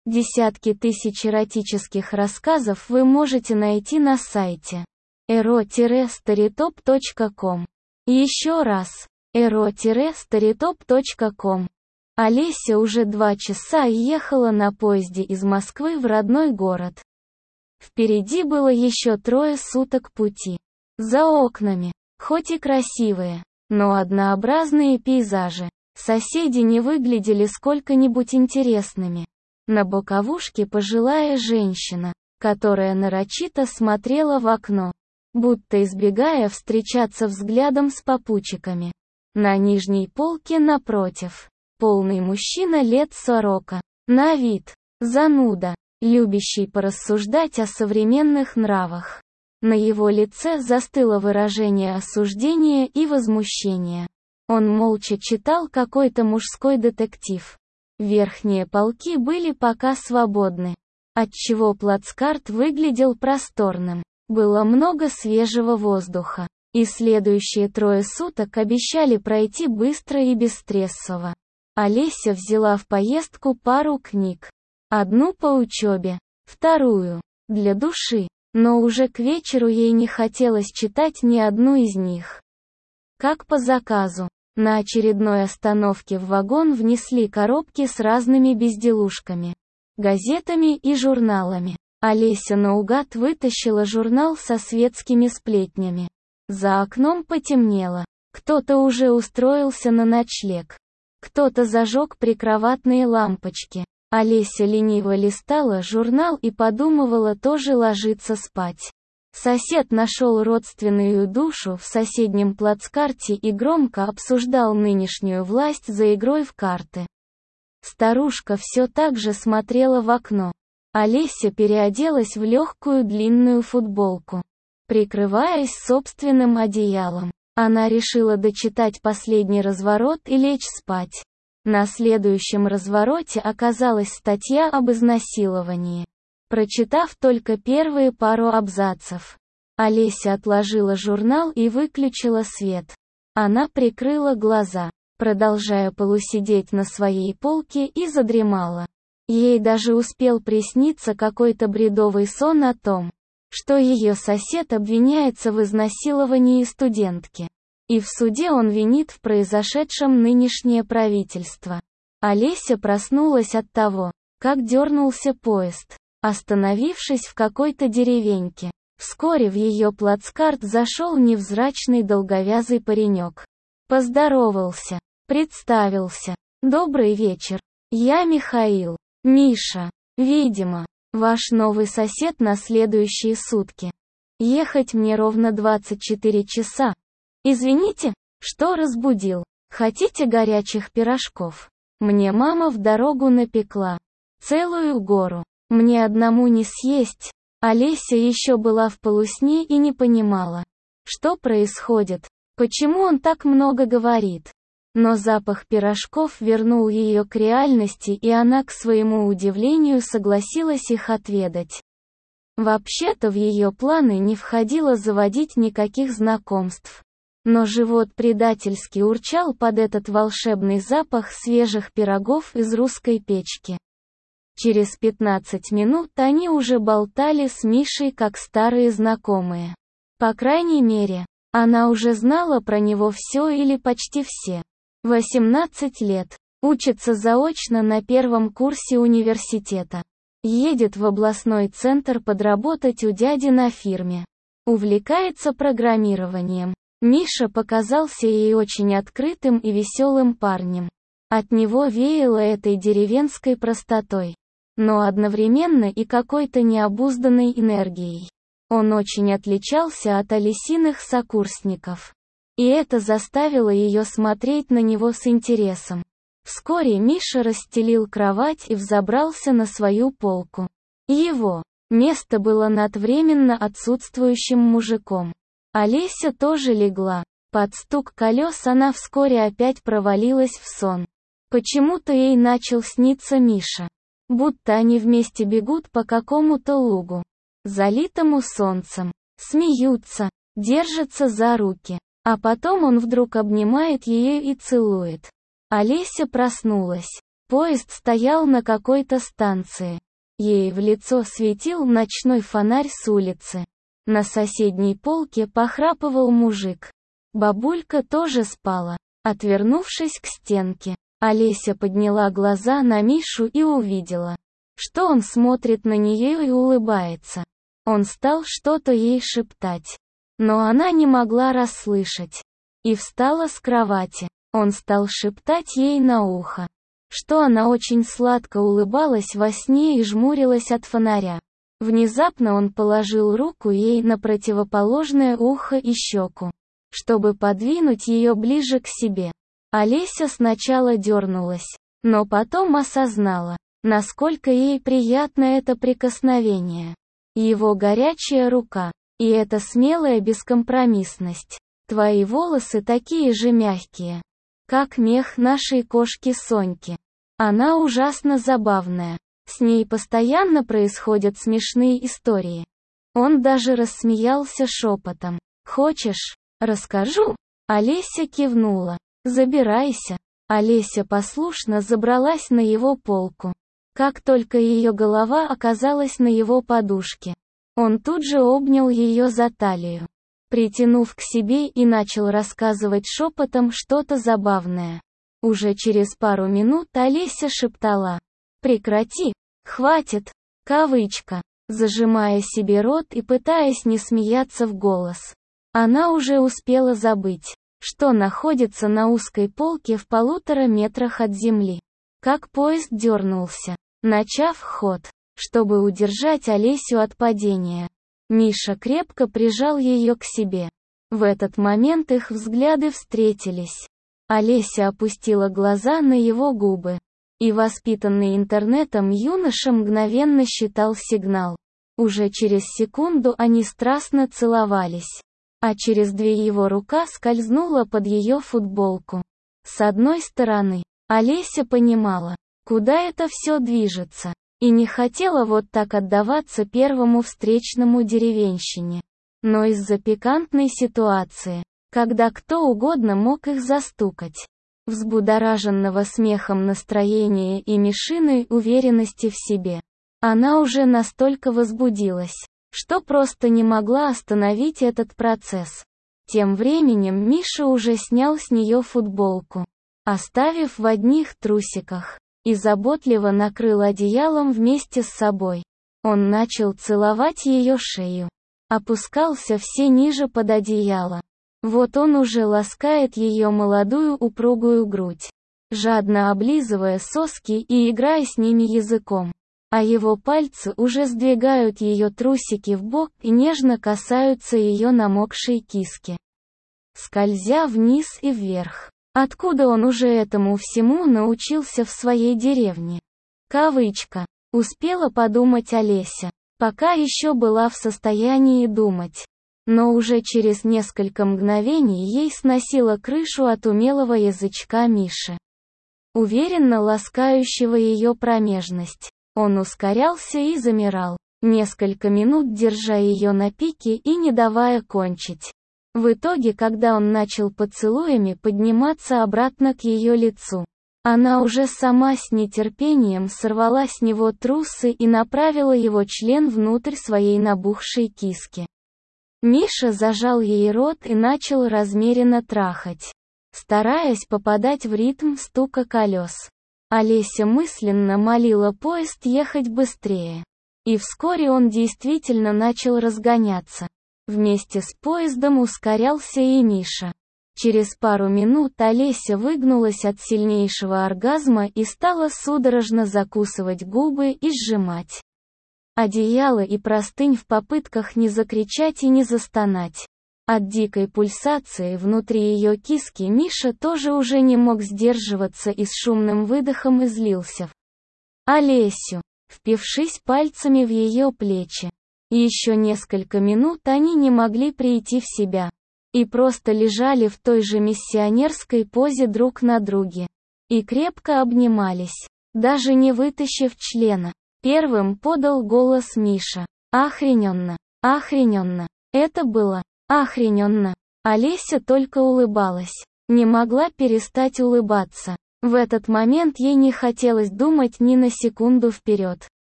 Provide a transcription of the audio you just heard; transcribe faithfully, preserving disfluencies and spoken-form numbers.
Десятки тысяч эротических рассказов вы можете найти на сайте эро старитоп точка ком. Еще раз, эро старитоп точка ком. Олеся уже два часа ехала на поезде из Москвы в родной город. Впереди было еще трое суток пути. За окнами, хоть и красивые, но однообразные пейзажи, соседи не выглядели сколько-нибудь интересными. На боковушке пожилая женщина, которая нарочито смотрела в окно, будто избегая встречаться взглядом с попутчиками. На нижней полке напротив, полный мужчина лет сорока, на вид, зануда, любящий порассуждать о современных нравах. На его лице застыло выражение осуждения и возмущения. Он молча читал какой-то мужской детектив. Верхние полки были пока свободны, отчего плацкарт выглядел просторным. Было много свежего воздуха, и следующие трое суток обещали пройти быстро и бесстрессово. Олеся взяла в поездку пару книг. Одну по учебе, вторую для души, но уже к вечеру ей не хотелось читать ни одну из них. Как по заказу, на очередной остановке в вагон внесли коробки с разными безделушками, газетами и журналами. Олеся наугад вытащила журнал со светскими сплетнями. За окном потемнело. Кто-то уже устроился на ночлег. Кто-то зажег прикроватные лампочки. Олеся лениво листала журнал и подумывала тоже ложиться спать. Сосед нашел родственную душу в соседнем плацкарте и громко обсуждал нынешнюю власть за игрой в карты. Старушка все так же смотрела в окно. Олеся переоделась в легкую длинную футболку. Прикрываясь собственным одеялом, она решила дочитать последний разворот и лечь спать. На следующем развороте оказалась статья об изнасиловании. Прочитав только первые пару абзацев, Олеся отложила журнал и выключила свет. Она прикрыла глаза, продолжая полусидеть на своей полке, и задремала. Ей даже успел присниться какой-то бредовый сон о том, что ее сосед обвиняется в изнасиловании студентки. И в суде он винит в произошедшем нынешнее правительство. Олеся проснулась от того, как дернулся поезд, остановившись в какой-то деревеньке. Вскоре в ее плацкарт зашел невзрачный долговязый паренек. Поздоровался, представился. «Добрый вечер. Я Михаил. Миша. Видимо, ваш новый сосед на следующие сутки. Ехать мне ровно двадцать четыре часа. Извините, что разбудил. Хотите горячих пирожков? Мне мама в дорогу напекла. Целую гору. Мне одному не съесть». Олеся еще была в полусне и не понимала, что происходит, почему он так много говорит. Но запах пирожков вернул ее к реальности, и она, к своему удивлению, согласилась их отведать. Вообще-то в ее планы не входило заводить никаких знакомств. Но живот предательски урчал под этот волшебный запах свежих пирогов из русской печки. Через пятнадцать минут они уже болтали с Мишей как старые знакомые. По крайней мере, она уже знала про него все или почти все. восемнадцать лет, учится заочно на первом курсе университета. Едет в областной центр подработать у дяди на фирме. Увлекается программированием. Миша показался ей очень открытым и веселым парнем. От него веяло этой деревенской простотой, но одновременно и какой-то необузданной энергией. Он очень отличался от Олесиных сокурсников. И это заставило ее смотреть на него с интересом. Вскоре Миша расстелил кровать и взобрался на свою полку. Его место было над временно отсутствующим мужиком. Олеся тоже легла. Под стук колес она вскоре опять провалилась в сон. Почему-то ей начал сниться Миша. Будто они вместе бегут по какому-то лугу, залитому солнцем, смеются, держатся за руки. А потом он вдруг обнимает ее и целует. Олеся проснулась. Поезд стоял на какой-то станции. Ей в лицо светил ночной фонарь с улицы. На соседней полке похрапывал мужик. Бабулька тоже спала, отвернувшись к стенке. Олеся подняла глаза на Мишу и увидела, что он смотрит на нее и улыбается. Он стал что-то ей шептать, но она не могла расслышать. И встала с кровати. Он стал шептать ей на ухо, что она очень сладко улыбалась во сне и жмурилась от фонаря. Внезапно он положил руку ей на противоположное ухо и щеку, чтобы подвинуть ее ближе к себе. Олеся сначала дернулась, но потом осознала, насколько ей приятно это прикосновение. Его горячая рука, и эта смелая бескомпромиссность. Твои волосы такие же мягкие, как мех нашей кошки Соньки. Она ужасно забавная. С ней постоянно происходят смешные истории. Он даже рассмеялся шепотом. «Хочешь, расскажу?» Олеся кивнула. «Забирайся». Олеся послушно забралась на его полку. Как только ее голова оказалась на его подушке, он тут же обнял ее за талию, притянув к себе и начал рассказывать шепотом что-то забавное. Уже через пару минут Олеся шептала: «Прекрати, хватит», кавычка, зажимая себе рот и пытаясь не смеяться в голос. Она уже успела забыть, что находится на узкой полке в полутора метрах от земли. Как поезд дернулся, начав ход, чтобы удержать Олесю от падения. Миша крепко прижал ее к себе. В этот момент их взгляды встретились. Олеся опустила глаза на его губы. И воспитанный интернетом юноша мгновенно считал сигнал. Уже через секунду они страстно целовались. А через две его рука скользнула под ее футболку. С одной стороны, Олеся понимала, куда это все движется, и не хотела вот так отдаваться первому встречному деревенщине. Но из-за пикантной ситуации, когда кто угодно мог их застукать, взбудораженного смехом настроения и Мишиной уверенности в себе, она уже настолько возбудилась, что просто не могла остановить этот процесс. Тем временем Миша уже снял с нее футболку, оставив в одних трусиках, и заботливо накрыл одеялом вместе с собой. Он начал целовать ее шею, опускался все ниже под одеяло. Вот он уже ласкает ее молодую упругую грудь, жадно облизывая соски и играя с ними языком. А его пальцы уже сдвигают ее трусики вбок и нежно касаются ее намокшей киски, скользя вниз и вверх. Откуда он уже этому всему научился в своей деревне? Кавычка. Успела подумать Олеся, пока еще была в состоянии думать. Но уже через несколько мгновений ей сносило крышу от умелого язычка Миши, уверенно ласкающего ее промежность. Он ускорялся и замирал, несколько минут держа ее на пике и не давая кончить. В итоге, когда он начал поцелуями подниматься обратно к ее лицу, она уже сама с нетерпением сорвала с него трусы и направила его член внутрь своей набухшей киски. Миша зажал ей рот и начал размеренно трахать, стараясь попадать в ритм стука колес. Олеся мысленно молила поезд ехать быстрее. И вскоре он действительно начал разгоняться. Вместе с поездом ускорялся и Миша. Через пару минут Олеся выгнулась от сильнейшего оргазма и стала судорожно закусывать губы и сжимать одеяло и простынь в попытках не закричать и не застонать. От дикой пульсации внутри ее киски Миша тоже уже не мог сдерживаться и с шумным выдохом излился в Олесю, впившись пальцами в ее плечи. Еще несколько минут они не могли прийти в себя. И просто лежали в той же миссионерской позе друг на друге. И крепко обнимались, даже не вытащив члена. Первым подал голос Миша. Охрененно, охрененно. Это было охрененно. Олеся только улыбалась, не могла перестать улыбаться. В этот момент ей не хотелось думать ни на секунду вперед.